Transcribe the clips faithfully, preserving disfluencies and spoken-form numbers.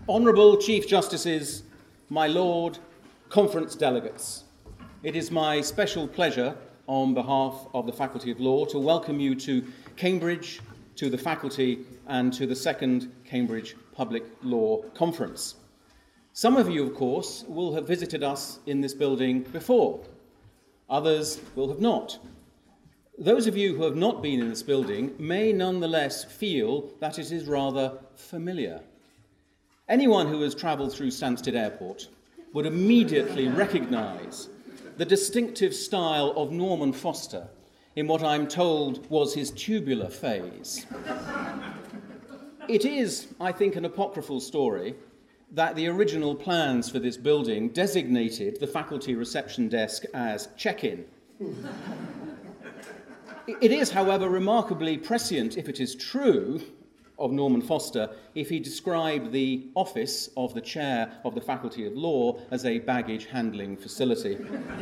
Honourable Chief Justices, my Lord, conference delegates, it is my special pleasure on behalf of the Faculty of Law to welcome you to Cambridge, to the faculty and to the second Cambridge Public Law Conference. Some of you, of course, will have visited us in this building before. Others will have not. Those of you who have not been in this building may nonetheless feel that it is rather familiar. Anyone who has travelled through Stansted Airport would immediately recognise the distinctive style of Norman Foster in what I'm told was his tubular phase. It is, I think, an apocryphal story that the original plans for this building designated the faculty reception desk as check-in. It is, however, remarkably prescient, if it is true, of Norman Foster if he described the office of the chair of the Faculty of Law as a baggage handling facility.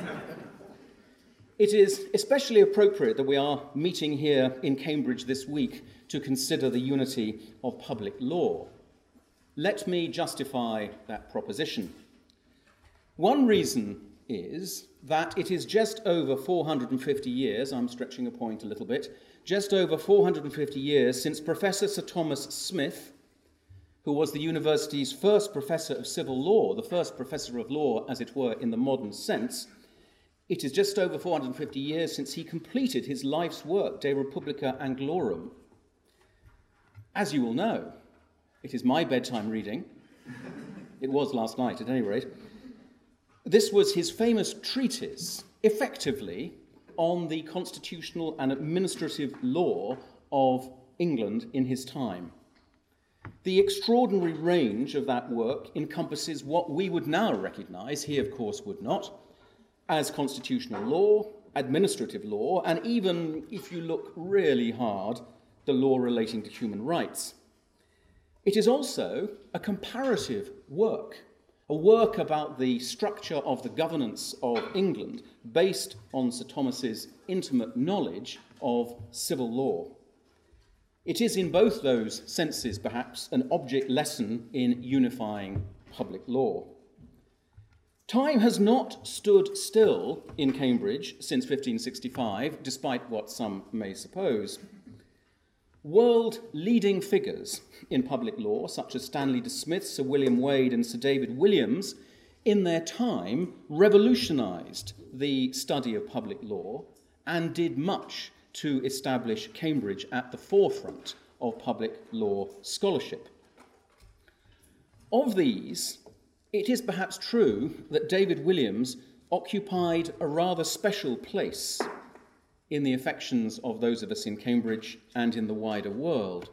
It is especially appropriate that we are meeting here in Cambridge this week to consider the unity of public law. Let me justify that proposition. One reason is that it is just over four hundred fifty years, I'm stretching a point a little bit, just over four hundred fifty years since Professor Sir Thomas Smith, who was the university's first professor of civil law, the first professor of law, as it were, in the modern sense, it is just over four hundred fifty years since he completed his life's work, De Republica Anglorum. As you will know, it is my bedtime reading. It was last night, at any rate. This was his famous treatise, effectively, on the constitutional and administrative law of England in his time. The extraordinary range of that work encompasses what we would now recognise, he of course would not, as constitutional law, administrative law, and even, if you look really hard, the law relating to human rights. It is also a comparative work, a work about the structure of the governance of England based on Sir Thomas's intimate knowledge of civil law. It is in both those senses, perhaps, an object lesson in unifying public law. Time has not stood still in Cambridge since fifteen sixty-five, despite what some may suppose. World-leading figures in public law, such as Stanley de Smith, Sir William Wade, and Sir David Williams, in their time revolutionised the study of public law and did much to establish Cambridge at the forefront of public law scholarship. Of these, it is perhaps true that David Williams occupied a rather special place in the affections of those of us in Cambridge and in the wider world.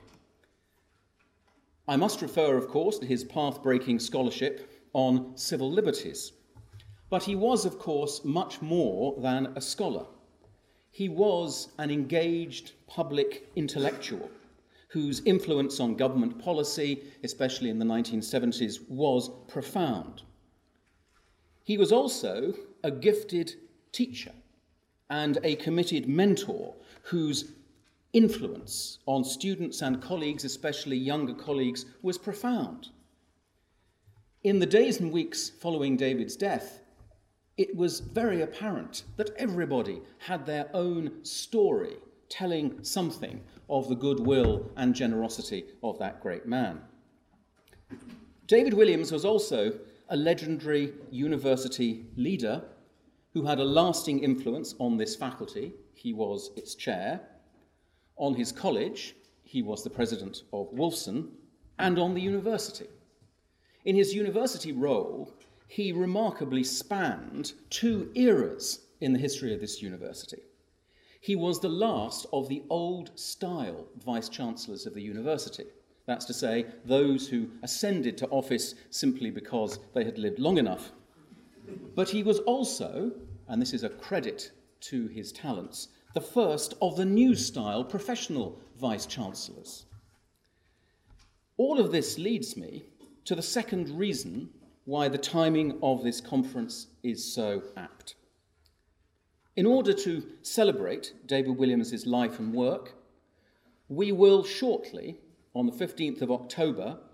I must refer, of course, to his path-breaking scholarship on civil liberties. But he was, of course, much more than a scholar. He was an engaged public intellectual whose influence on government policy, especially in the nineteen seventies, was profound. He was also a gifted teacher and a committed mentor whose influence on students and colleagues, especially younger colleagues, was profound. In the days and weeks following David's death, it was very apparent that everybody had their own story telling something of the goodwill and generosity of that great man. David Williams was also a legendary university leader who had a lasting influence on this faculty. He was its chair. On his college, he was the president of Wolfson, and on the university. In his university role, he remarkably spanned two eras in the history of this university. He was the last of the old-style vice-chancellors of the university. That's to say, those who ascended to office simply because they had lived long enough. But he was also, and this is a credit to his talents, the first of the new-style professional vice-chancellors. All of this leads me to the second reason why the timing of this conference is so apt. In order to celebrate David Williams's life and work, we will shortly, on the fifteenth of October,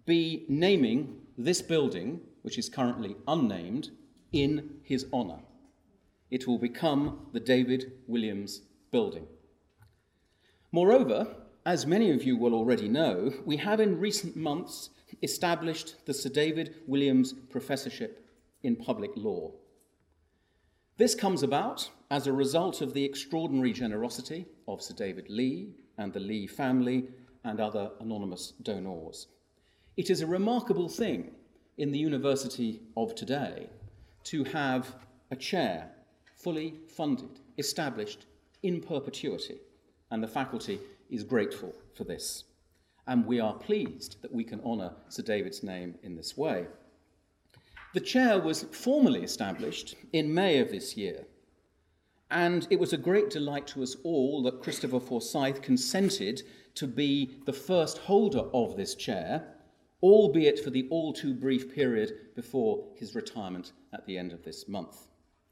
be naming this building, which is currently unnamed, in his honour. It will become the David Williams Building. Moreover, as many of you will already know, we have in recent months established the Sir David Williams Professorship in Public Law. This comes about as a result of the extraordinary generosity of Sir David Lee and the Lee family and other anonymous donors. It is a remarkable thing in the university of today to have a chair fully funded, established in perpetuity, and the faculty is grateful for this. And we are pleased that we can honour Sir David's name in this way. The chair was formally established in May of this year, and it was a great delight to us all that Christopher Forsyth consented to be the first holder of this chair, albeit for the all too brief period before his retirement at the end of this month.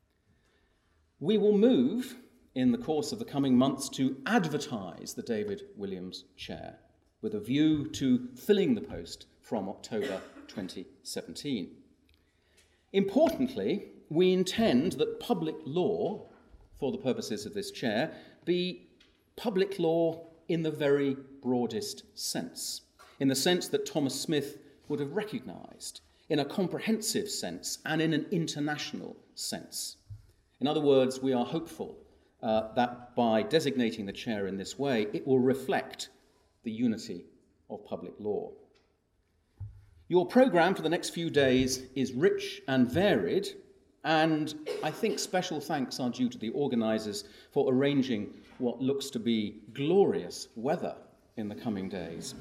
We will move in the course of the coming months to advertise the David Williams Chair, with a view to filling the post from October twenty seventeen. Importantly, we intend that public law, for the purposes of this chair, be public law in the very broadest sense, in the sense that Thomas Smith would have recognised, in a comprehensive sense and in an international sense. In other words, we are hopeful uh, that by designating the chair in this way, it will reflect the unity of public law. Your programme for the next few days is rich and varied, and I think special thanks are due to the organisers for arranging what looks to be glorious weather in the coming days.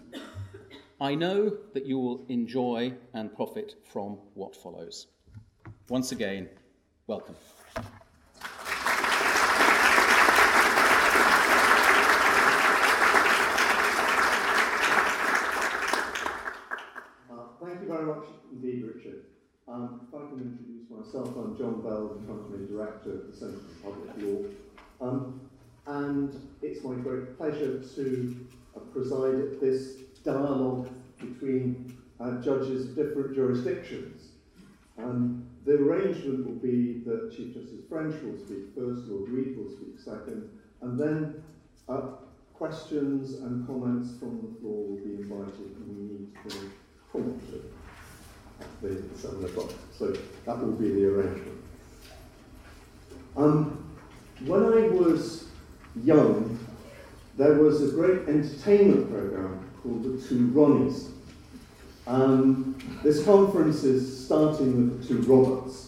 I know that you will enjoy and profit from what follows. Once again, welcome. Thank you very much indeed, Richard. Um, if I can introduce myself, I'm John Bell, the Company Director of the Centre for Public Law. Um, and it's my great pleasure to uh, preside at this dialogue between uh, judges of different jurisdictions. Um, the arrangement will be that Chief Justice French will speak first, Lord Reid will speak second, and then uh, questions and comments from the floor will be invited, and we need to come to the seven o'clock. So that will be the arrangement. Um, when I was young, there was a great entertainment programme called The Two Ronnies. Um, this conference is starting with the two Roberts.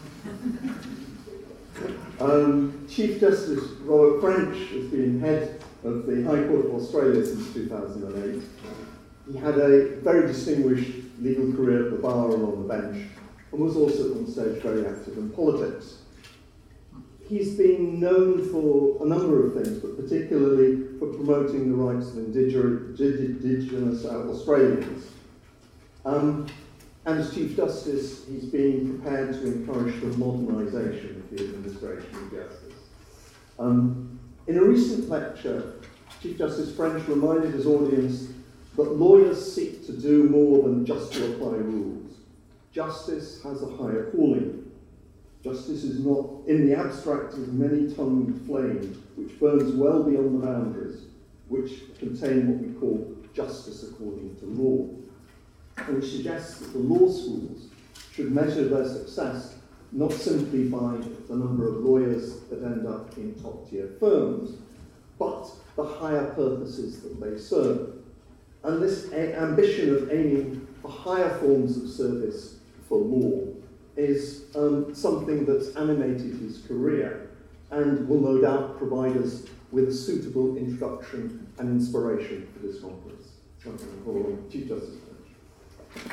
Um, Chief Justice Robert French has been head of the High Court of Australia since two thousand eight. He had a very distinguished legal career at the bar and on the bench, and was also on stage very active in politics. He's been known for a number of things, but particularly for promoting the rights of Indigenous Australians. Um, and as Chief Justice, he's been prepared to encourage the modernisation of the administration of justice. Um, in a recent lecture, Chief Justice French reminded his audience that lawyers seek to do more than just to apply rules. Justice has a higher calling. Justice is not, in the abstract, is many-tongued flame, which burns well beyond the boundaries, which contain what we call justice according to law, and which suggests that the law schools should measure their success not simply by the number of lawyers that end up in top-tier firms, but the higher purposes that they serve. And this a- ambition of aiming for higher forms of service for law is um, something that's animated his career and will no doubt provide us with a suitable introduction and inspiration for this conference. So I'm going to call on Chief Justice French.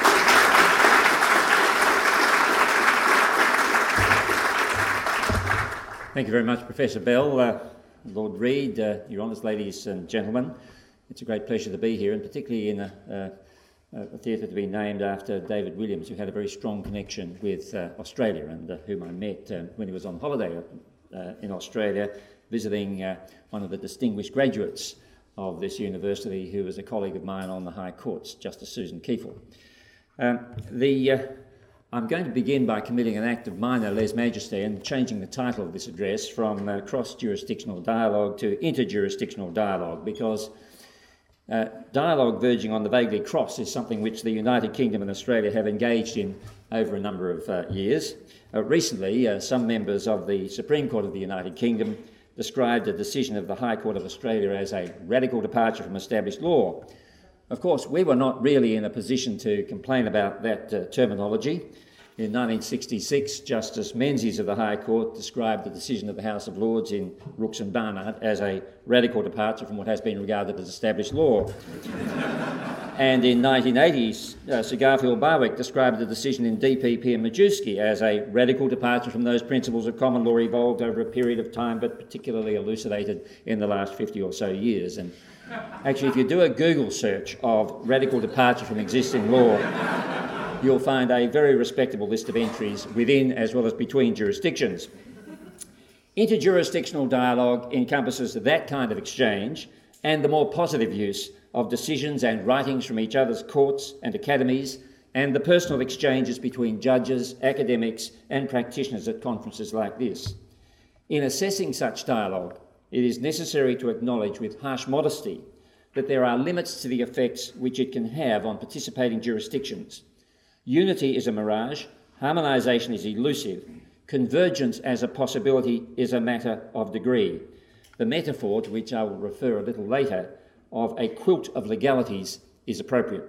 Thank you very much, Professor Bell, uh, Lord Reid, uh, Your Honours, ladies and gentlemen. It's a great pleasure to be here, and particularly in a, a, a theatre to be named after David Williams, who had a very strong connection with uh, Australia, and uh, whom I met uh, when he was on holiday uh, in Australia, visiting uh, one of the distinguished graduates of this university, who was a colleague of mine on the High Courts, Justice Susan Kiefel. Um, the, uh, I'm going to begin by committing an act of minor lèse-majesté and changing the title of this address from uh, cross-jurisdictional dialogue to interjurisdictional dialogue, because uh, dialogue verging on the vaguely cross is something which the United Kingdom and Australia have engaged in over a number of uh, years. Uh, recently, uh, some members of the Supreme Court of the United Kingdom described a decision of the High Court of Australia as a radical departure from established law. Of course, we were not really in a position to complain about that uh, terminology. In nineteen sixty-six, Justice Menzies of the High Court described the decision of the House of Lords in Rooks and Barnard as a radical departure from what has been regarded as established law. And in nineteen eighty, uh, Sir Garfield Barwick described the decision in D P P and Majewski as a radical departure from those principles of common law evolved over a period of time, but particularly elucidated in the last fifty or so years. And actually, if you do a Google search of radical departure from existing law, you'll find a very respectable list of entries within as well as between jurisdictions. Interjurisdictional dialogue encompasses that kind of exchange and the more positive use of decisions and writings from each other's courts and academies, and the personal exchanges between judges, academics and practitioners at conferences like this. In assessing such dialogue, it is necessary to acknowledge with harsh modesty that there are limits to the effects which it can have on participating jurisdictions. Unity is a mirage, harmonisation is elusive, convergence as a possibility is a matter of degree. The metaphor, to which I will refer a little later, of a quilt of legalities is appropriate.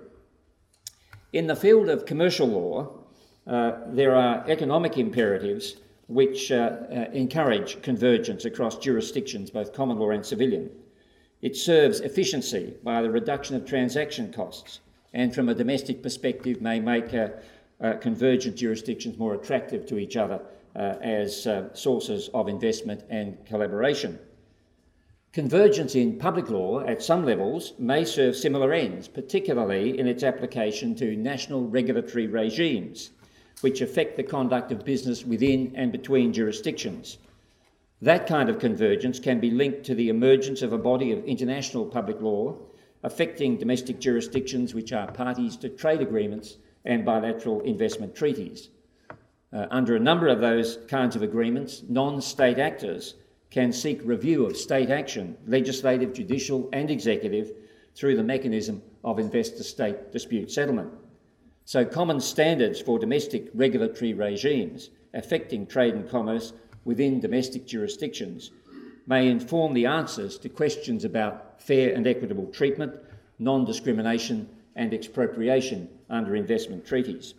In the field of commercial law, uh, there are economic imperatives which uh, uh, encourage convergence across jurisdictions, both common law and civilian. It serves efficiency by the reduction of transaction costs, and from a domestic perspective may make uh, uh, convergent jurisdictions more attractive to each other uh, as uh, sources of investment and collaboration. Convergence in public law at some levels may serve similar ends, particularly in its application to national regulatory regimes, which affect the conduct of business within and between jurisdictions. That kind of convergence can be linked to the emergence of a body of international public law affecting domestic jurisdictions which are parties to trade agreements and bilateral investment treaties. Uh, under a number of those kinds of agreements, non-state actors can seek review of state action, legislative, judicial and executive, through the mechanism of investor-state dispute settlement. So common standards for domestic regulatory regimes affecting trade and commerce within domestic jurisdictions may inform the answers to questions about fair and equitable treatment, non-discrimination and expropriation under investment treaties.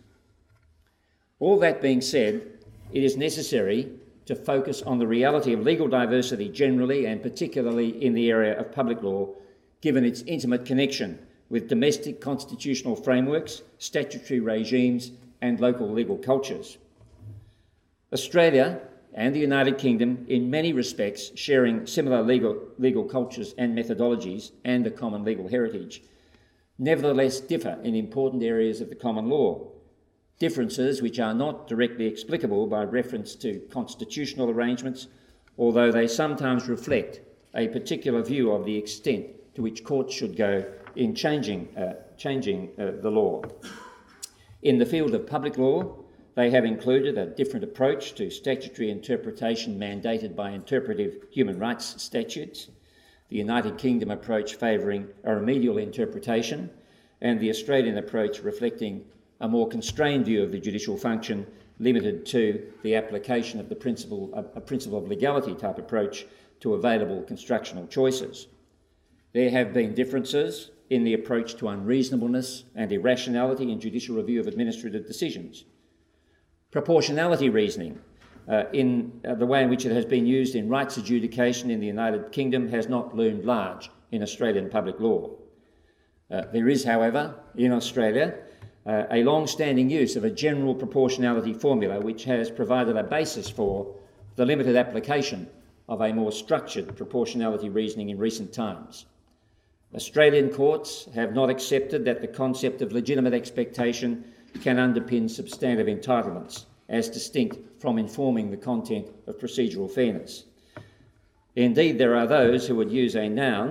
All that being said, it is necessary to focus on the reality of legal diversity generally and particularly in the area of public law, given its intimate connection with domestic constitutional frameworks, statutory regimes and local legal cultures. Australia and the United Kingdom, in many respects sharing similar legal, legal cultures and methodologies and a common legal heritage, nevertheless differ in important areas of the common law. Differences which are not directly explicable by reference to constitutional arrangements, although they sometimes reflect a particular view of the extent to which courts should go in changing, uh, changing uh, the law. In the field of public law, they have included a different approach to statutory interpretation mandated by interpretive human rights statutes, the United Kingdom approach favouring a remedial interpretation, and the Australian approach reflecting a more constrained view of the judicial function limited to the application of the principle, a, a principle of legality type approach to available constructional choices. There have been differences in the approach to unreasonableness and irrationality in judicial review of administrative decisions. Proportionality reasoning, uh, in uh, the way in which it has been used in rights adjudication in the United Kingdom, has not loomed large in Australian public law. Uh, there is, however, in Australia, Uh, a long-standing use of a general proportionality formula which has provided a basis for the limited application of a more structured proportionality reasoning in recent times. Australian courts have not accepted that the concept of legitimate expectation can underpin substantive entitlements, as distinct from informing the content of procedural fairness. Indeed, there are those who would use a noun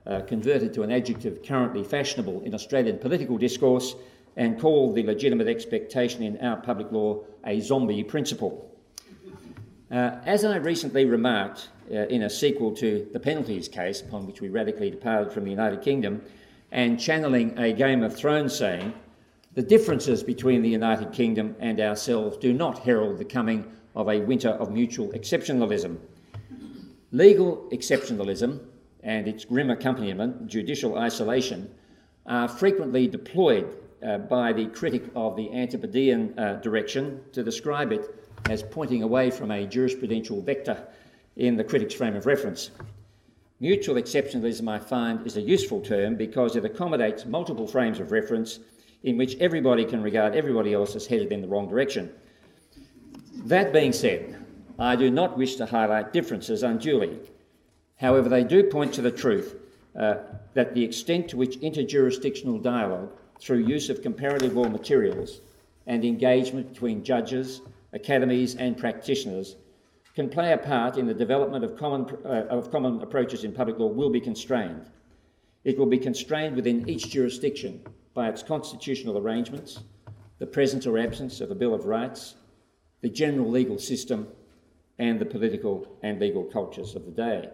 uh, converted to an adjective currently fashionable in Australian political discourse and called the legitimate expectation in our public law a zombie principle. Uh, as I recently remarked uh, in a sequel to the penalties case, upon which we radically departed from the United Kingdom, and channeling a Game of Thrones saying, the differences between the United Kingdom and ourselves do not herald the coming of a winter of mutual exceptionalism. Legal exceptionalism and its grim accompaniment, judicial isolation, are frequently deployed uh, by the critic of the Antipodean uh, direction to describe it as pointing away from a jurisprudential vector in the critic's frame of reference. Mutual exceptionalism, I find, is a useful term because it accommodates multiple frames of reference in which everybody can regard everybody else as headed in the wrong direction. That being said, I do not wish to highlight differences unduly. However, they do point to the truth uh, that the extent to which interjurisdictional dialogue through use of comparative law materials and engagement between judges, academies and practitioners can play a part in the development of common, uh, of common approaches in public law will be constrained. It will be constrained within each jurisdiction by its constitutional arrangements, the presence or absence of a Bill of Rights, the general legal system, and the political and legal cultures of the day.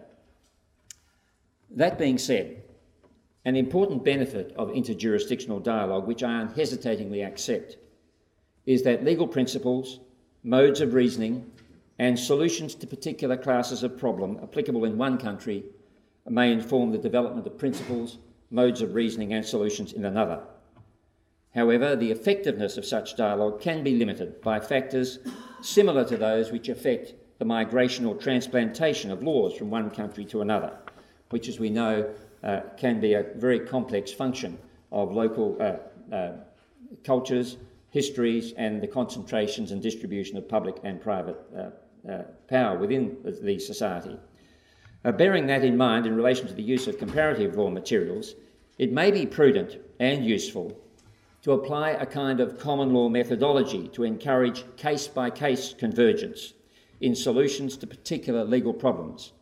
That being said, an important benefit of interjurisdictional dialogue, which I unhesitatingly accept, is that legal principles, modes of reasoning, and solutions to particular classes of problem applicable in one country may inform the development of principles, modes of reasoning and solutions in another. However, the effectiveness of such dialogue can be limited by factors similar to those which affect the migration or transplantation of laws from one country to another, which, as we know, uh, can be a very complex function of local uh, uh, cultures, histories, and the concentrations and distribution of public and private uh, uh, power within the society. Uh, bearing that in mind in relation to the use of comparative law materials, it may be prudent and useful to apply a kind of common law methodology to encourage case-by-case convergence in solutions to particular legal problems.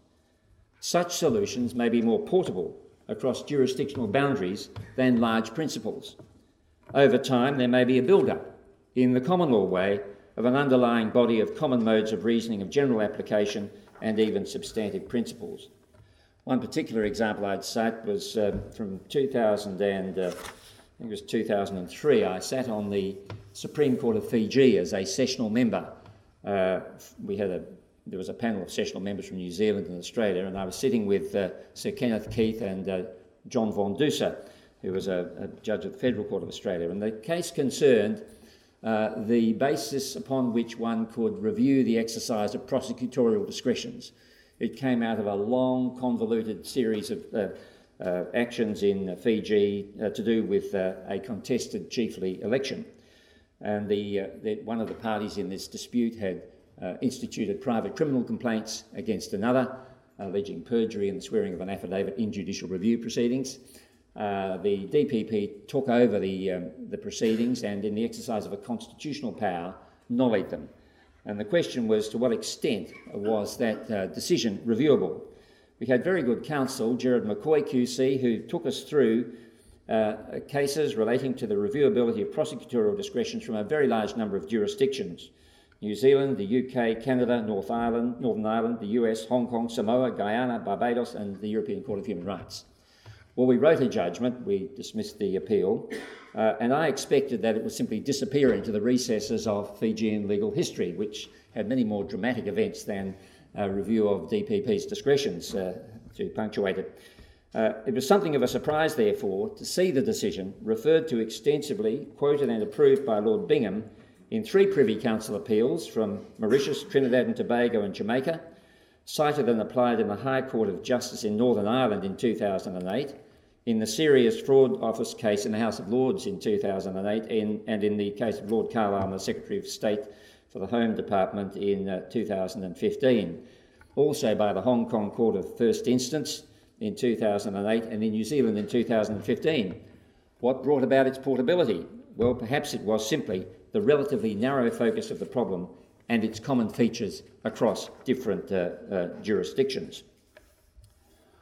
Such solutions may be more portable across jurisdictional boundaries than large principles. Over time, there may be a build-up in the common law way of an underlying body of common modes of reasoning of general application and even substantive principles. One particular example I'd cite was um, from two thousand and uh, I think it was two thousand three. I sat on the Supreme Court of Fiji as a sessional member. Uh, we had a there was a panel of sessional members from New Zealand and Australia, and I was sitting with uh, Sir Kenneth Keith and uh, John Von Duser, who was a, a judge of the Federal Court of Australia. And the case concerned uh, the basis upon which one could review the exercise of prosecutorial discretions. It came out of a long, convoluted series of uh, uh, actions in Fiji uh, to do with uh, a contested chiefly election. And the, uh, the, one of the parties in this dispute had uh, instituted private criminal complaints against another, alleging perjury and the swearing of an affidavit in judicial review proceedings. Uh, the D P P took over the, um, the proceedings and, in the exercise of a constitutional power, nollied them. And the question was, to what extent was that uh, decision reviewable? We had very good counsel, Gerard McCoy Q C, who took us through uh, cases relating to the reviewability of prosecutorial discretions from a very large number of jurisdictions: New Zealand, the U K, Canada, North Ireland, Northern Ireland, the U S, Hong Kong, Samoa, Guyana, Barbados, and the European Court of Human Rights. Well, we wrote a judgment, we dismissed the appeal, uh, and I expected that it would simply disappear into the recesses of Fijian legal history, which had many more dramatic events than a review of D P P's discretions uh, to punctuate it. Uh, it was something of a surprise, therefore, to see the decision referred to extensively, quoted and approved by Lord Bingham in three Privy Council appeals from Mauritius, Trinidad and Tobago and Jamaica, cited and applied in the High Court of Justice in Northern Ireland in two thousand eight, in the Serious Fraud Office case in the House of Lords in two thousand eight, in, and in the case of Lord Carlisle, the Secretary of State for the Home Department in uh, two thousand fifteen. Also by the Hong Kong Court of First Instance in two thousand eight, and in New Zealand in two thousand fifteen. What brought about its portability? Well, perhaps it was simply the relatively narrow focus of the problem and its common features across different uh, uh, jurisdictions.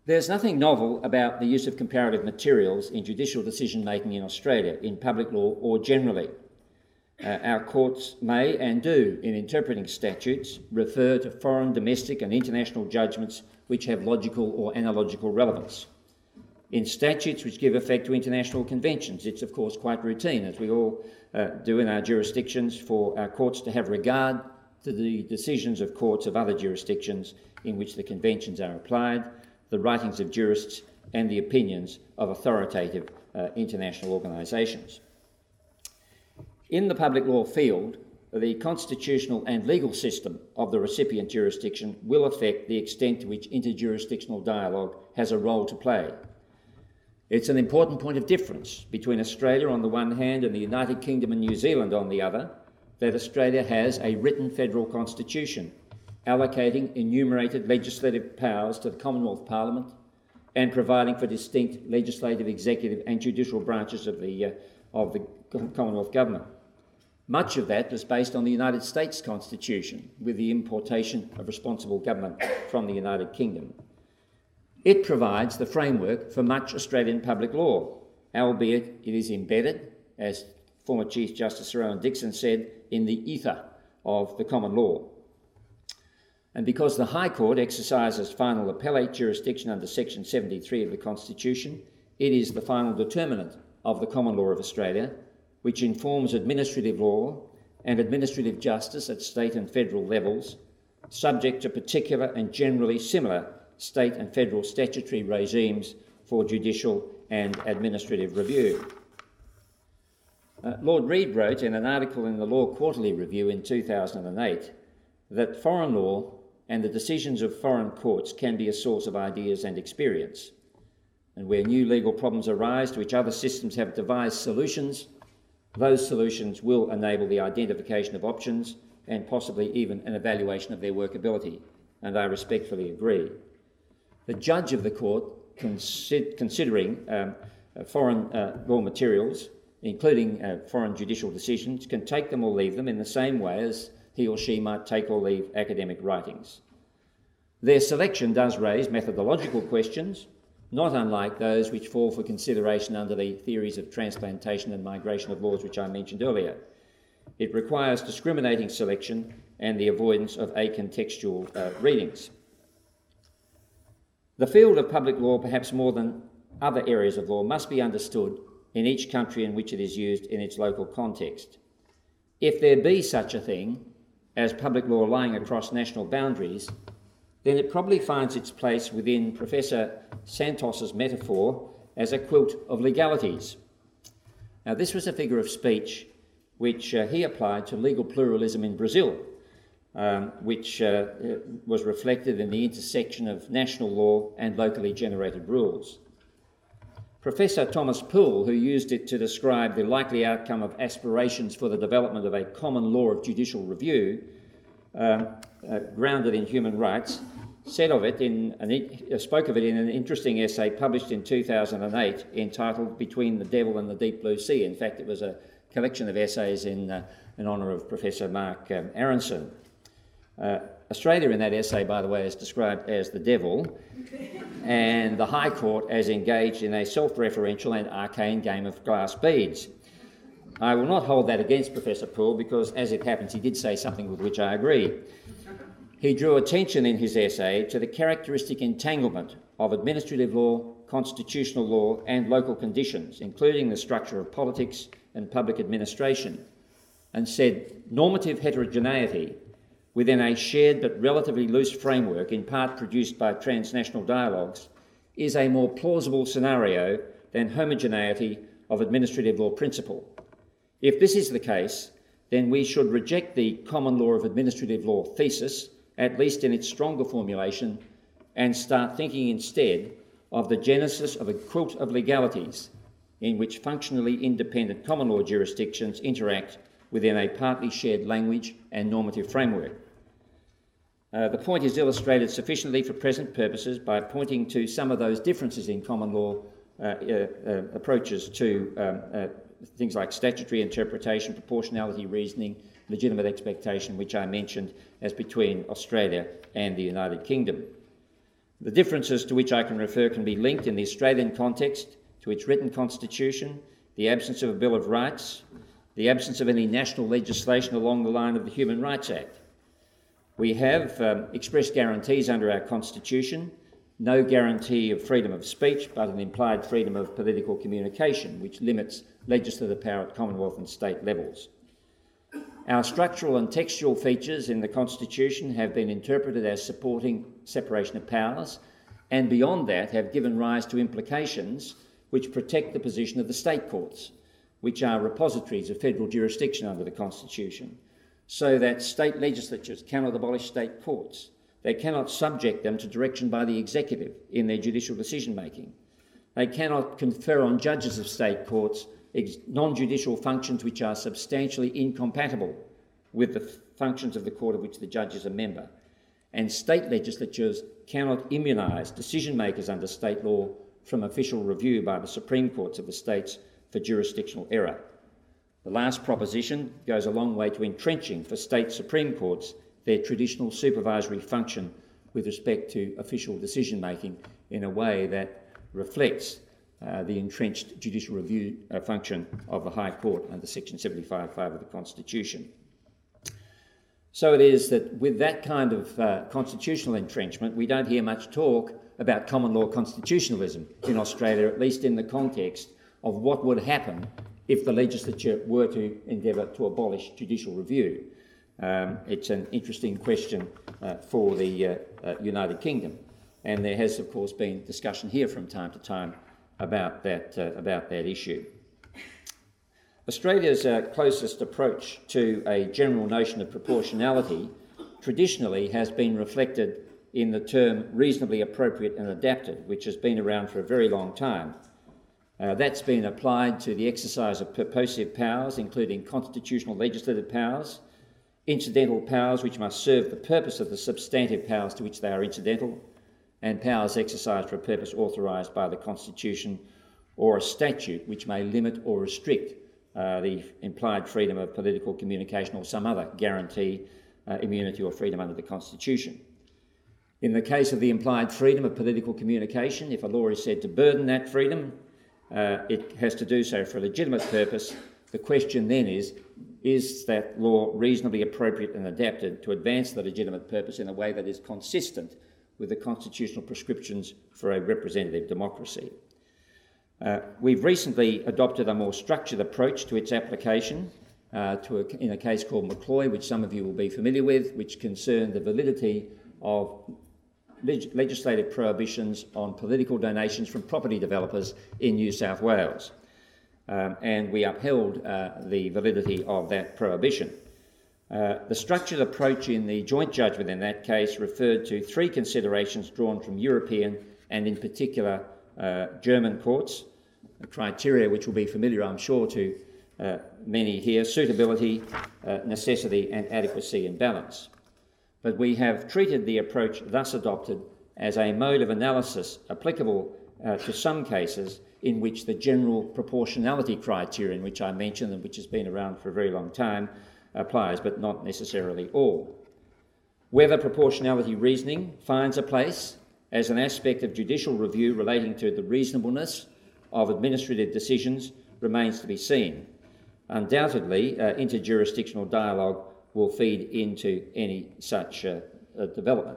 There's nothing novel about the use of comparative materials in judicial decision-making in Australia, in public law or generally. Uh, our courts may and do, in interpreting statutes, refer to foreign, domestic and international judgments which have logical or analogical relevance. In statutes which give effect to international conventions, it's of course quite routine, as we all uh, do in our jurisdictions, for our courts to have regard to the decisions of courts of other jurisdictions in which the conventions are applied, the writings of jurists and the opinions of authoritative uh, international organisations. In the public law field, the constitutional and legal system of the recipient jurisdiction will affect the extent to which interjurisdictional dialogue has a role to play. It's an important point of difference between Australia on the one hand and the United Kingdom and New Zealand on the other, that Australia has a written federal constitution allocating enumerated legislative powers to the Commonwealth Parliament and providing for distinct legislative, executive and judicial branches of the, uh, of the Commonwealth Government. Much of that was based on the United States Constitution, with the importation of responsible government from the United Kingdom. It provides the framework for much Australian public law, albeit it is embedded, as former Chief Justice Sir Owen Dixon said, in the ether of the common law. And because the High Court exercises final appellate jurisdiction under Section seventy-three of the Constitution, it is the final determinant of the common law of Australia, which informs administrative law and administrative justice at state and federal levels, subject to particular and generally similar state and federal statutory regimes for judicial and administrative review. Uh, Lord Reid wrote in an article in the Law Quarterly Review in two thousand eight that foreign law and the decisions of foreign courts can be a source of ideas and experience, and where new legal problems arise to which other systems have devised solutions, those solutions will enable the identification of options and possibly even an evaluation of their workability, and I respectfully agree. The judge of the court, consider, considering um, uh, foreign uh, law materials, including uh, foreign judicial decisions, can take them or leave them in the same way as he or she might take or leave academic writings. Their selection does raise methodological questions, not unlike those which fall for consideration under the theories of transplantation and migration of laws which I mentioned earlier. It requires discriminating selection and the avoidance of acontextual uh, readings. The field of public law, perhaps more than other areas of law, must be understood in each country in which it is used in its local context. If there be such a thing as public law lying across national boundaries, then it probably finds its place within Professor Santos's metaphor as a quilt of legalities. Now, this was a figure of speech which uh, he applied to legal pluralism in Brazil, um, which uh, was reflected in the intersection of national law and locally generated rules. Professor Thomas Poole, who used it to describe the likely outcome of aspirations for the development of a common law of judicial review, um, uh, grounded in human rights, said of it in an, uh, spoke of it in an interesting essay published in two thousand eight entitled Between the Devil and the Deep Blue Sea. In fact, it was a collection of essays in, uh, in honour of Professor Mark um, Aronson. Uh, Australia in that essay, by the way, is described as the devil, and the High Court as engaged in a self-referential and arcane game of glass beads. I will not hold that against Professor Poole because, as it happens, he did say something with which I agree. He drew attention in his essay to the characteristic entanglement of administrative law, constitutional law and local conditions, including the structure of politics and public administration, and said normative heterogeneity within a shared but relatively loose framework, in part produced by transnational dialogues, is a more plausible scenario than homogeneity of administrative law principle. If this is the case, then we should reject the common law of administrative law thesis, at least in its stronger formulation, and start thinking instead of the genesis of a quilt of legalities in which functionally independent common law jurisdictions interact within a partly shared language and normative framework. Uh, the point is illustrated sufficiently for present purposes by pointing to some of those differences in common law uh, uh, uh, approaches to um, uh, things like statutory interpretation, proportionality reasoning, legitimate expectation, which I mentioned, as between Australia and the United Kingdom. The differences to which I can refer can be linked in the Australian context to its written constitution, the absence of a Bill of Rights, the absence of any national legislation along the line of the Human Rights Act. We have um, expressed guarantees under our constitution, no guarantee of freedom of speech, but an implied freedom of political communication, which limits legislative power at Commonwealth and state levels. Our structural and textual features in the Constitution have been interpreted as supporting separation of powers, and beyond that have given rise to implications which protect the position of the state courts, which are repositories of federal jurisdiction under the Constitution, so that state legislatures cannot abolish state courts. They cannot subject them to direction by the executive in their judicial decision-making. They cannot confer on judges of state courts non-judicial functions which are substantially incompatible with the functions of the court of which the judge is a member. And state legislatures cannot immunise decision-makers under state law from official review by the Supreme Courts of the states for jurisdictional error. The last proposition goes a long way to entrenching for state Supreme Courts their traditional supervisory function with respect to official decision-making in a way that reflects uh, the entrenched judicial review uh, function of the High Court under Section seventy-five point five of the Constitution. So it is that with that kind of uh, constitutional entrenchment, we don't hear much talk about common law constitutionalism in Australia, at least in the context of what would happen if the legislature were to endeavour to abolish judicial review. Um, it's an interesting question uh, for the uh, uh, United Kingdom, and there has, of course, been discussion here from time to time about that, uh, about that issue. Australia's uh, closest approach to a general notion of proportionality traditionally has been reflected in the term reasonably appropriate and adapted, which has been around for a very long time. Uh, that's been applied to the exercise of purposive powers, including constitutional legislative powers, incidental powers which must serve the purpose of the substantive powers to which they are incidental, and powers exercised for a purpose authorised by the Constitution or a statute which may limit or restrict uh, the implied freedom of political communication or some other guarantee uh, immunity or freedom under the Constitution. In the case of the implied freedom of political communication, if a law is said to burden that freedom, uh, it has to do so for a legitimate purpose. The question then is, is that law reasonably appropriate and adapted to advance the legitimate purpose in a way that is consistent with the constitutional prescriptions for a representative democracy? Uh, we've recently adopted a more structured approach to its application uh, to a, in a case called McCloy, which some of you will be familiar with, which concerned the validity of leg- legislative prohibitions on political donations from property developers in New South Wales. Um, and we upheld uh, the validity of that prohibition. Uh, the structured approach in the joint judgment in that case referred to three considerations drawn from European and in particular uh, German courts, a criteria which will be familiar, I'm sure, to uh, many here: suitability, uh, necessity and adequacy and balance. But we have treated the approach thus adopted as a mode of analysis applicable uh, to some cases in which the general proportionality criterion, which I mentioned and which has been around for a very long time, applies, but not necessarily all. Whether proportionality reasoning finds a place as an aspect of judicial review relating to the reasonableness of administrative decisions remains to be seen. Undoubtedly, uh, interjurisdictional dialogue will feed into any such uh, uh, development.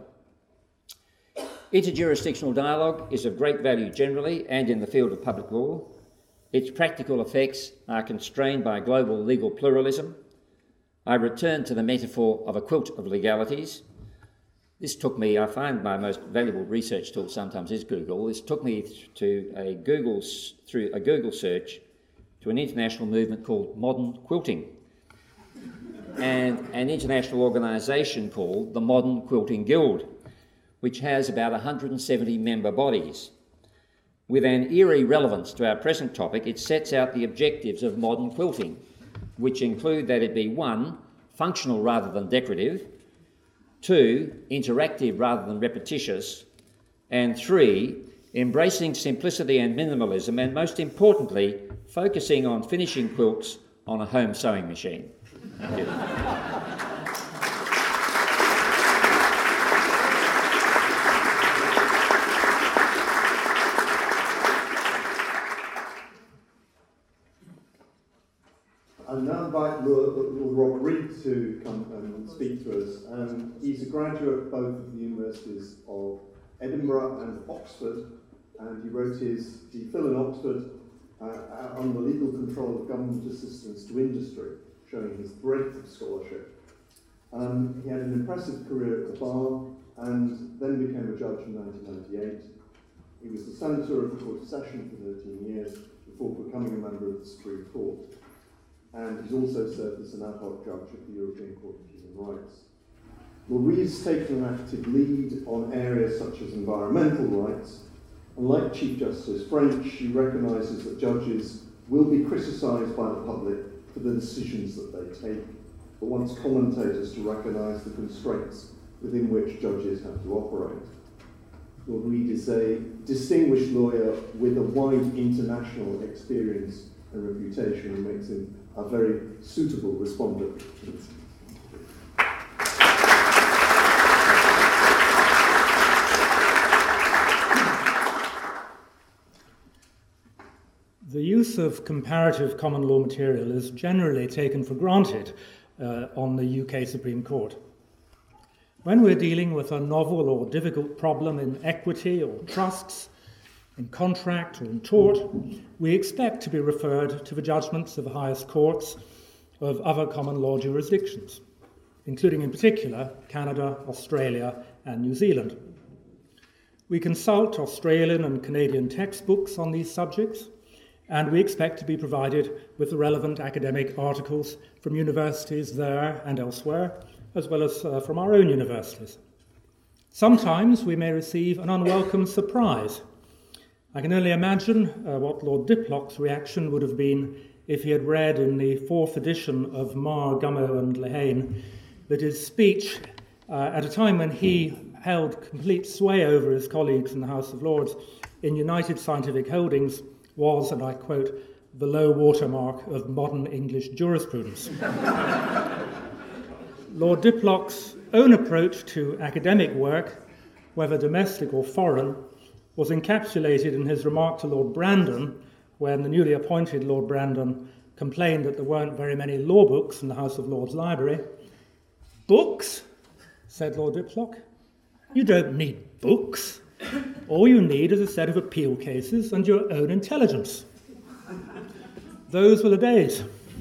Interjurisdictional dialogue is of great value generally and in the field of public law. Its practical effects are constrained by global legal pluralism. I return to the metaphor of a quilt of legalities. This took me, I find my most valuable research tool sometimes is Google. This took me to a Google, through a Google search to an international movement called Modern Quilting and an international organisation called the Modern Quilting Guild, which has about one hundred seventy member bodies. With an eerie relevance to our present topic, it sets out the objectives of modern quilting, which include that it be one, functional rather than decorative, two, interactive rather than repetitious, and three, embracing simplicity and minimalism, and most importantly, focusing on finishing quilts on a home sewing machine. Thank you. speak to us. Um, he's a graduate both of the universities of Edinburgh and Oxford, and he wrote his DPhil in Oxford uh, on the legal control of government assistance to industry, showing his breadth of scholarship. Um, he had an impressive career at the bar, and then became a judge in nineteen ninety-eight. He was the senator of the Court of Session for thirteen years before becoming a member of the Supreme Court. And he's also served as an ad hoc judge at the European Court of Human Rights. Lord Reid's taken an active lead on areas such as environmental rights, and like Chief Justice French, he recognises that judges will be criticised by the public for the decisions that they take, but wants commentators to recognise the constraints within which judges have to operate. Lord Reid is a distinguished lawyer with a wide international experience and reputation, and makes him a very suitable respondent. The use of comparative common law material is generally taken for granted uh, on the U K Supreme Court. When we're dealing with a novel or difficult problem in equity or trusts, in contract or in tort, we expect to be referred to the judgments of the highest courts of other common law jurisdictions, including in particular Canada, Australia, and New Zealand. We consult Australian and Canadian textbooks on these subjects, and we expect to be provided with the relevant academic articles from universities there and elsewhere, as well as uh, from our own universities. Sometimes we may receive an unwelcome surprise. I can only imagine uh, what Lord Diplock's reaction would have been if he had read in the fourth edition of Marr, Gummow and Lehane that his speech, uh, at a time when he held complete sway over his colleagues in the House of Lords in United Scientific Holdings, was, and I quote, the low watermark of modern English jurisprudence. Lord Diplock's own approach to academic work, whether domestic or foreign, was encapsulated in his remark to Lord Brandon when the newly appointed Lord Brandon complained that there weren't very many law books in the House of Lords library. Books? Said Lord Diplock. You don't need books. All you need is a set of appeal cases and your own intelligence. Those were the days.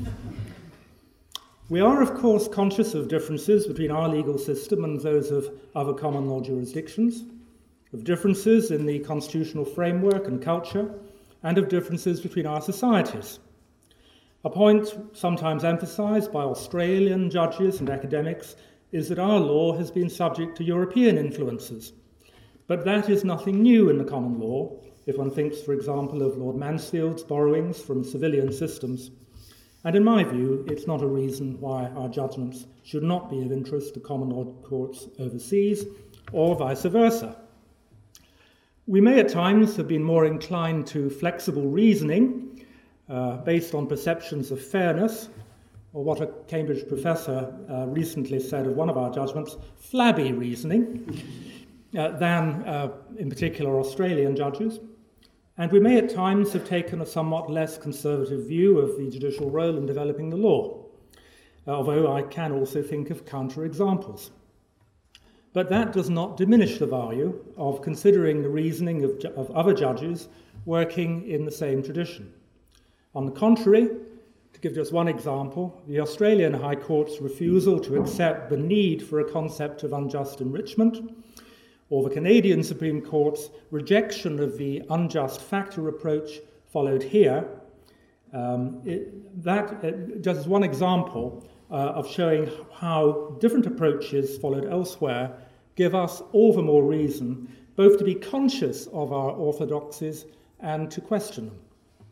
We are, of course, conscious of differences between our legal system and those of other common law jurisdictions, of differences in the constitutional framework and culture, and of differences between our societies. A point sometimes emphasised by Australian judges and academics is that our law has been subject to European influences. But that is nothing new in the common law, if one thinks, for example, of Lord Mansfield's borrowings from civilian systems. And in my view, it's not a reason why our judgments should not be of interest to common law courts overseas, or vice versa. We may at times have been more inclined to flexible reasoning uh, based on perceptions of fairness, or what a Cambridge professor uh, recently said of one of our judgments, flabby reasoning, uh, than, uh, in particular, Australian judges. And we may at times have taken a somewhat less conservative view of the judicial role in developing the law, although I can also think of counterexamples. But that does not diminish the value of considering the reasoning of, ju- of other judges working in the same tradition. On the contrary, to give just one example, the Australian High Court's refusal to accept the need for a concept of unjust enrichment, or the Canadian Supreme Court's rejection of the unjust factor approach followed here, um, it, that uh, just as one example uh, of showing how different approaches followed elsewhere give us all the more reason both to be conscious of our orthodoxies and to question them.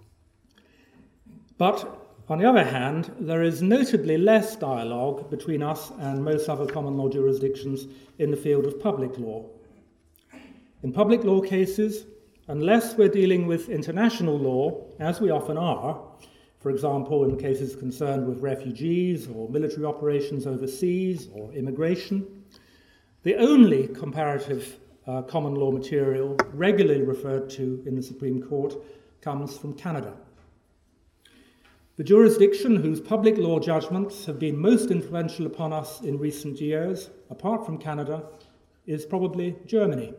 But on the other hand, there is notably less dialogue between us and most other common law jurisdictions in the field of public law. In public law cases, unless we're dealing with international law, as we often are, for example, in cases concerned with refugees or military operations overseas or immigration, the only comparative uh, common law material regularly referred to in the Supreme Court comes from Canada. The jurisdiction whose public law judgments have been most influential upon us in recent years, apart from Canada, is probably Germany.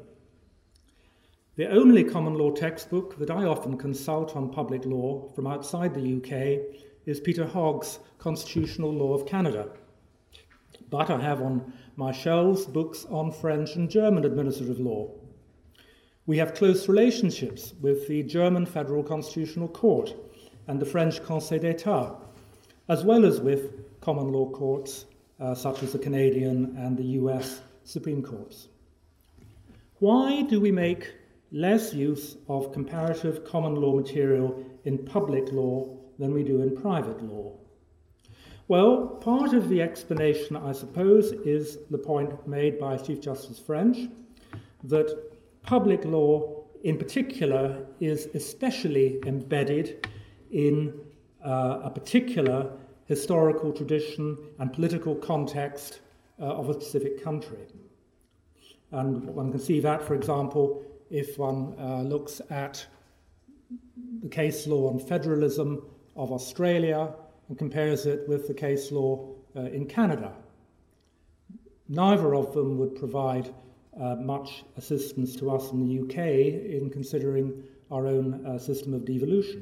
The only common law textbook that I often consult on public law from outside the U K is Peter Hogg's Constitutional Law of Canada. But I have on my shelves books on French and German administrative law. We have close relationships with the German Federal Constitutional Court and the French Conseil d'État, as well as with common law courts uh, such as the Canadian and the U S Supreme Courts. Why do we make less use of comparative common law material in public law than we do in private law? Well, part of the explanation, I suppose, is the point made by Chief Justice French that public law in particular is especially embedded in uh, a particular historical tradition and political context uh, of a specific country. And one can see that, for example, if one uh, looks at the case law on federalism of Australia and compares it with the case law uh, in Canada. Neither of them would provide uh, much assistance to us in the U K in considering our own uh, system of devolution.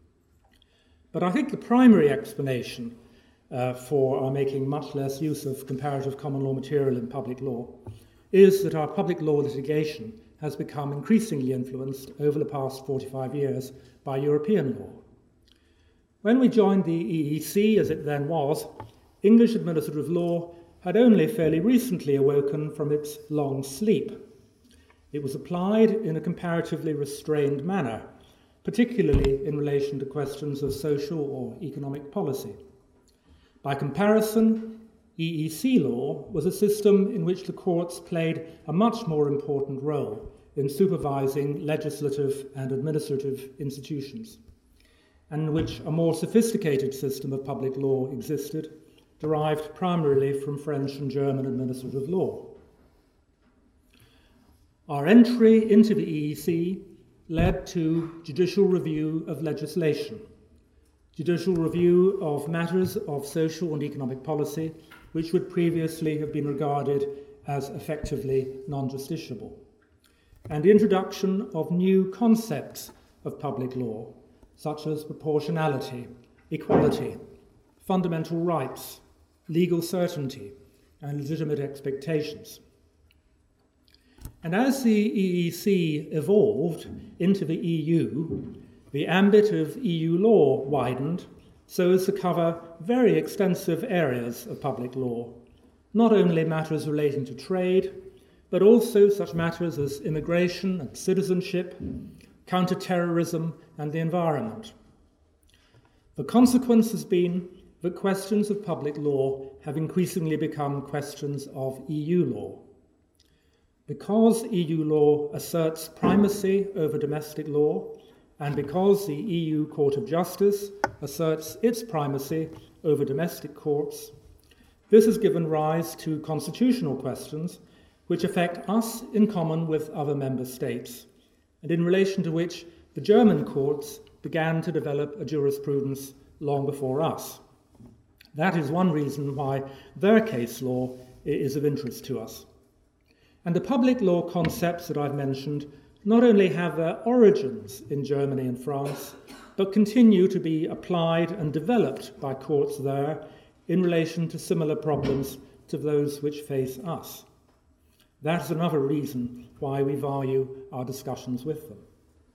But I think the primary explanation uh, for our making much less use of comparative common law material in public law is that our public law litigation has become increasingly influenced over the past forty-five years by European law. When we joined the E E C, as it then was, English administrative law had only fairly recently awoken from its long sleep. It was applied in a comparatively restrained manner, particularly in relation to questions of social or economic policy. By comparison, E E C law was a system in which the courts played a much more important role in supervising legislative and administrative institutions, and in which a more sophisticated system of public law existed, derived primarily from French and German administrative law. Our entry into the E E C led to judicial review of legislation, judicial review of matters of social and economic policy, which would previously have been regarded as effectively non-justiciable, and the introduction of new concepts of public law, such as proportionality, equality, fundamental rights, legal certainty, and legitimate expectations. And as the E E C evolved into the E U, the ambit of E U law widened so as to cover very extensive areas of public law, not only matters relating to trade, but also such matters as immigration and citizenship, counter-terrorism, and the environment. The consequence has been that questions of public law have increasingly become questions of E U law. Because E U law asserts primacy over domestic law, and because the E U Court of Justice asserts its primacy over domestic courts, this has given rise to constitutional questions which affect us in common with other member states, and in relation to which the German courts began to develop a jurisprudence long before us. That is one reason why their case law is of interest to us. And the public law concepts that I've mentioned not only have their origins in Germany and France, but continue to be applied and developed by courts there in relation to similar problems to those which face us. That is another reason why we value our discussions with them.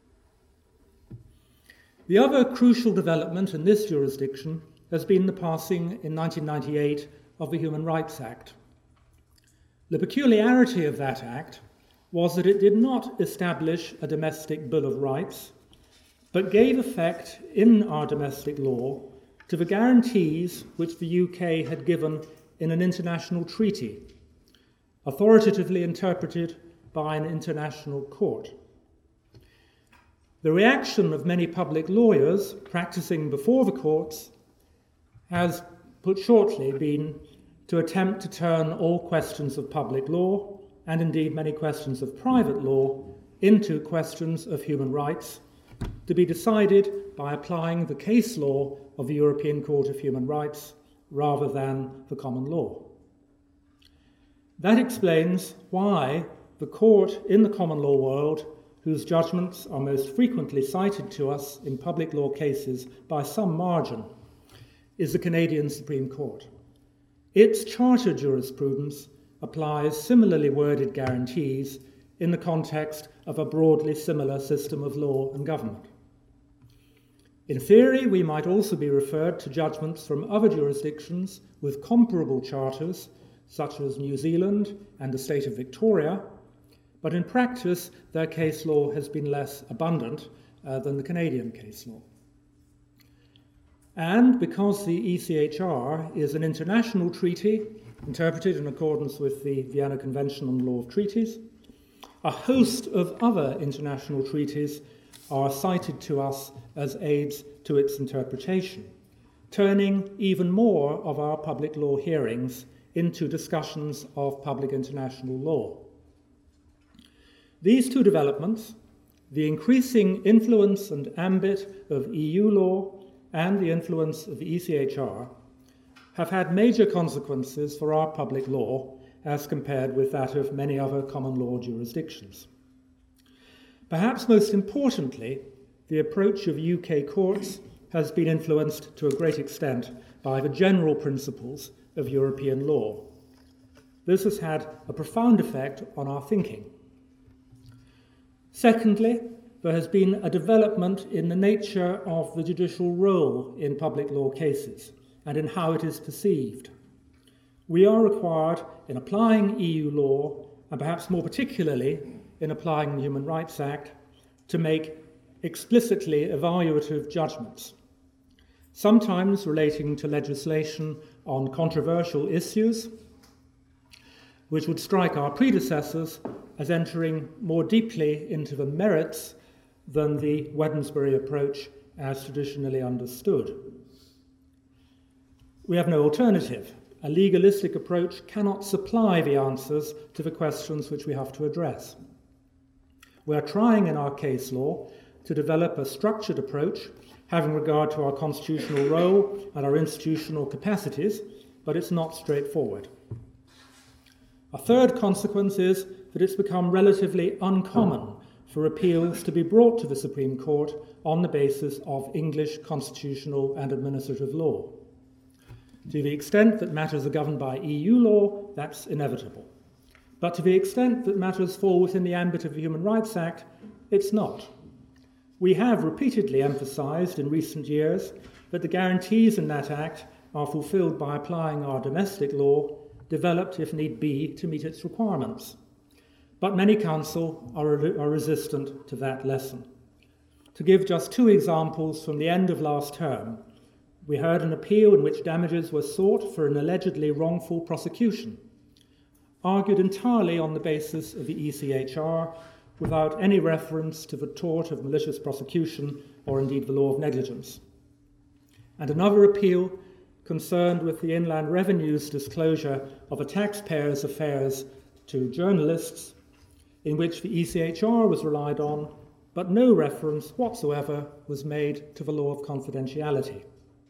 The other crucial development in this jurisdiction has been the passing in nineteen ninety-eight of the Human Rights Act. The peculiarity of that act was that it did not establish a domestic Bill of Rights, but gave effect in our domestic law to the guarantees which the U K had given in an international treaty, authoritatively interpreted by an international court. The reaction of many public lawyers practicing before the courts has, put shortly, been to attempt to turn all questions of public law, and indeed many questions of private law, into questions of human rights, to be decided by applying the case law of the European Court of Human Rights rather than the common law. That explains why the court in the common law world, whose judgments are most frequently cited to us in public law cases by some margin, is the Canadian Supreme Court. Its charter jurisprudence applies similarly worded guarantees in the context of a broadly similar system of law and government. In theory, we might also be referred to judgments from other jurisdictions with comparable charters, such as New Zealand and the state of Victoria, but in practice, their case law has been less abundant uh, than the Canadian case law. And because the E C H R is an international treaty interpreted in accordance with the Vienna Convention on the Law of Treaties, a host of other international treaties are cited to us as aids to its interpretation, turning even more of our public law hearings into discussions of public international law. These two developments, the increasing influence and ambit of E U law and the influence of the E C H R, have had major consequences for our public law as compared with that of many other common law jurisdictions. Perhaps most importantly, the approach of U K courts has been influenced to a great extent by the general principles of European law. This has had a profound effect on our thinking. Secondly, there has been a development in the nature of the judicial role in public law cases and in how it is perceived. We are required, in applying E U law, and perhaps more particularly in applying the Human Rights Act, to make explicitly evaluative judgments, sometimes relating to legislation on controversial issues, which would strike our predecessors as entering more deeply into the merits than the Wednesbury approach as traditionally understood. We have no alternative. A legalistic approach cannot supply the answers to the questions which we have to address. We are trying in our case law to develop a structured approach having regard to our constitutional role and our institutional capacities, but it's not straightforward. A third consequence is that it's become relatively uncommon for appeals to be brought to the Supreme Court on the basis of English constitutional and administrative law. To the extent that matters are governed by E U law, that's inevitable. But to the extent that matters fall within the ambit of the Human Rights Act, it's not. We have repeatedly emphasised in recent years that the guarantees in that Act are fulfilled by applying our domestic law, developed, if need be, to meet its requirements. But many counsel are, are resistant to that lesson. To give just two examples from the end of last term, we heard an appeal in which damages were sought for an allegedly wrongful prosecution, argued entirely on the basis of the E C H R, without any reference to the tort of malicious prosecution or indeed the law of negligence. And another appeal concerned with the Inland Revenue's disclosure of a taxpayer's affairs to journalists, in which the E C H R was relied on, but no reference whatsoever was made to the law of confidentiality.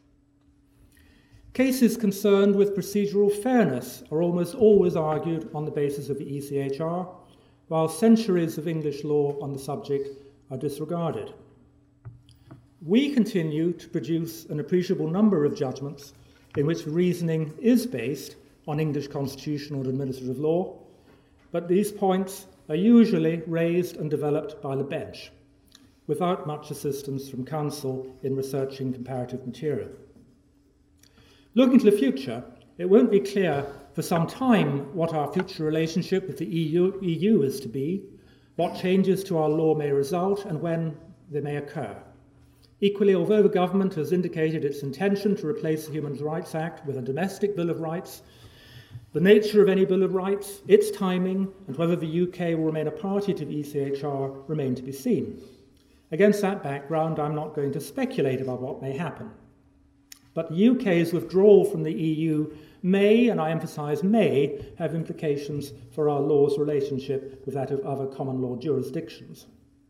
Cases concerned with procedural fairness are almost always argued on the basis of the E C H R, while centuries of English law on the subject are disregarded. We continue to produce an appreciable number of judgments in which the reasoning is based on English constitutional and administrative law, but these points are usually raised and developed by the bench, without much assistance from counsel in researching comparative material. Looking to the future, it won't be clear for some time what our future relationship with the E U, E U is to be, what changes to our law may result, and when they may occur. Equally, although the government has indicated its intention to replace the Human Rights Act with a domestic Bill of Rights, the nature of any Bill of Rights, its timing, and whether the U K will remain a party to the E C H R remain to be seen. Against that background, I'm not going to speculate about what may happen. But the U K's withdrawal from the E U may, and I emphasise may, have implications for our law's relationship with that of other common law jurisdictions.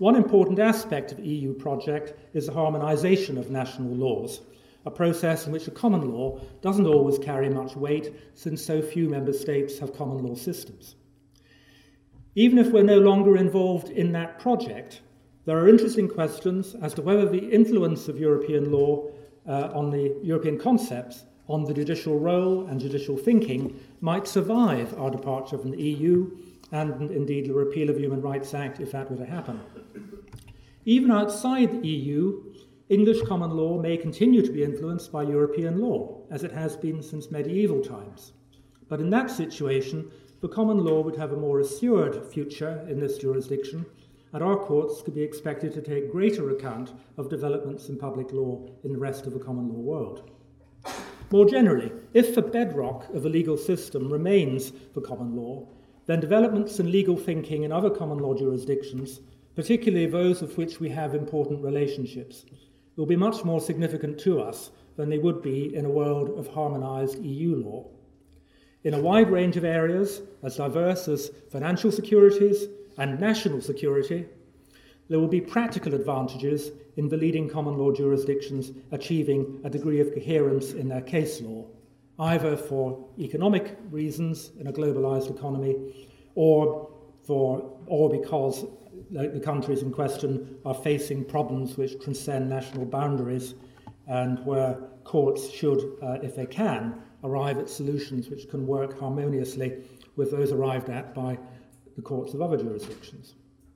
One important aspect of the E U project is the harmonisation of national laws, a process in which a common law doesn't always carry much weight since so few member states have common law systems. Even if we're no longer involved in that project, there are interesting questions as to whether the influence of European law uh, on the European concepts on the judicial role and judicial thinking might survive our departure from the E U and indeed the repeal of the Human Rights Act if that were to happen. Even outside the E U, English common law may continue to be influenced by European law, as it has been since medieval times. But in that situation, the common law would have a more assured future in this jurisdiction, and our courts could be expected to take greater account of developments in public law in the rest of the common law world. More generally, if the bedrock of a legal system remains the common law, then developments in legal thinking in other common law jurisdictions, particularly those with which we have important relationships, will be much more significant to us than they would be in a world of harmonised E U law. In a wide range of areas, as diverse as financial securities and national security, there will be practical advantages in the leading common law jurisdictions achieving a degree of coherence in their case law, either for economic reasons in a globalised economy or, for, or because the countries in question are facing problems which transcend national boundaries and where courts should, uh, if they can, arrive at solutions which can work harmoniously with those arrived at by the courts of other jurisdictions.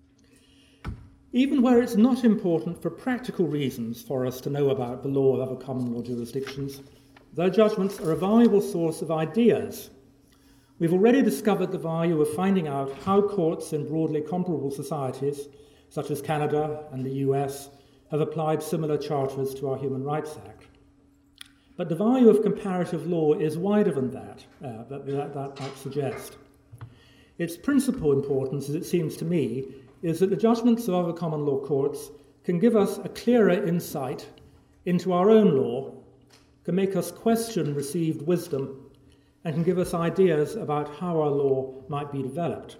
Even where it's not important for practical reasons for us to know about the law of other common law jurisdictions, their judgments are a valuable source of ideas. We've already discovered the value of finding out how courts in broadly comparable societies, such as Canada and the U S, have applied similar charters to our Human Rights Act. But the value of comparative law is wider than that, uh, that, that, that might suggest. Its principal importance, as it seems to me, is that the judgments of other common law courts can give us a clearer insight into our own law, can make us question received wisdom, and can give us ideas about how our law might be developed.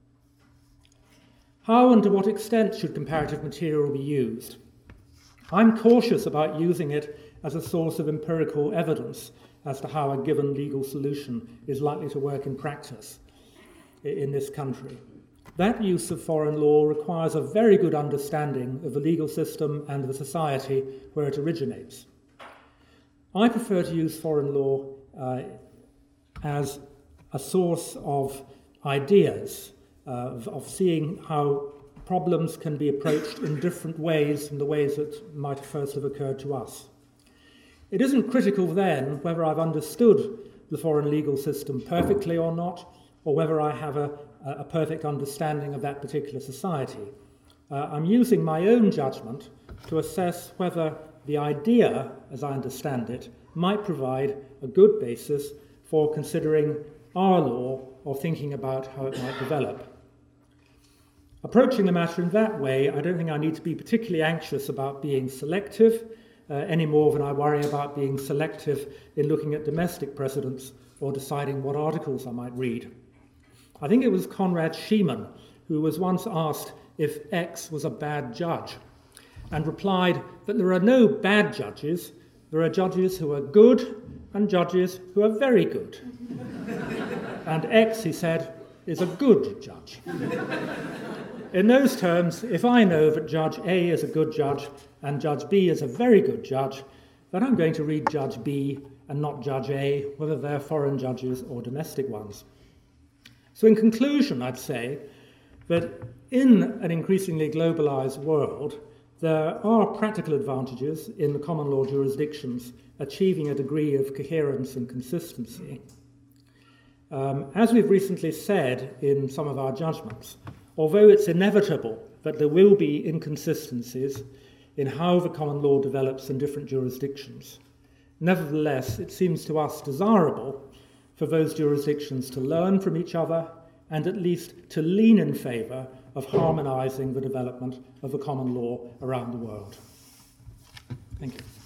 How and to what extent should comparative material be used? I'm cautious about using it as a source of empirical evidence as to how a given legal solution is likely to work in practice in this country. That use of foreign law requires a very good understanding of the legal system and the society where it originates. I prefer to use foreign law uh, as a source of ideas, uh, of, of seeing how problems can be approached in different ways from the ways that might first have occurred to us. It isn't critical then whether I've understood the foreign legal system perfectly or not, or whether I have a, a perfect understanding of that particular society. Uh, I'm using my own judgment to assess whether the idea, as I understand it, might provide a good basis for considering our law or thinking about how it might develop. Approaching the matter in that way, I don't think I need to be particularly anxious about being selective, uh, any more than I worry about being selective in looking at domestic precedents or deciding what articles I might read. I think it was Conrad Schyman who was once asked if X was a bad judge, and replied that there are no bad judges, there are judges who are good and judges who are very good. And X, he said, is a good judge. In those terms, if I know that Judge A is a good judge and Judge B is a very good judge, then I'm going to read Judge B and not Judge A, whether they're foreign judges or domestic ones. So in conclusion, I'd say that in an increasingly globalized world, there are practical advantages in the common law jurisdictions achieving a degree of coherence and consistency. Um, as we've recently said in some of our judgments, although it's inevitable that there will be inconsistencies in how the common law develops in different jurisdictions, nevertheless, it seems to us desirable for those jurisdictions to learn from each other and at least to lean in favour of harmonising the development of the common law around the world. Thank you.